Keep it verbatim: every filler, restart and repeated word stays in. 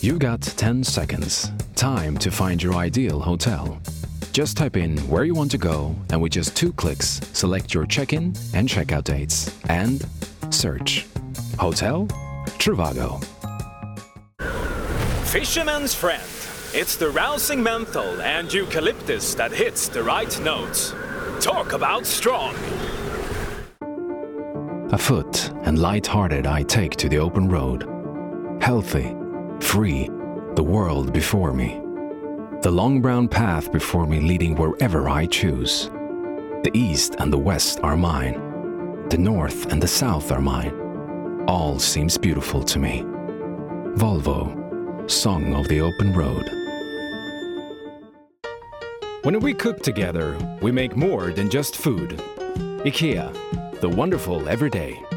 You got ten seconds. Time to find your ideal hotel. Just type in where you want to go, and with just two clicks, select your check-in and check-out dates. And search. Hotel Trivago. Fisherman's Friend. It's the rousing menthol and eucalyptus that hits the right notes. Talk about strong. Afoot and light-hearted I take to the open road. Healthy, free, the world before me. The long brown path before me leading wherever I choose. The east and the west are mine. The north and the south are mine. All seems beautiful to me. Volvo, Song of the Open Road. When we cook together, we make more than just food. IKEA, the wonderful everyday.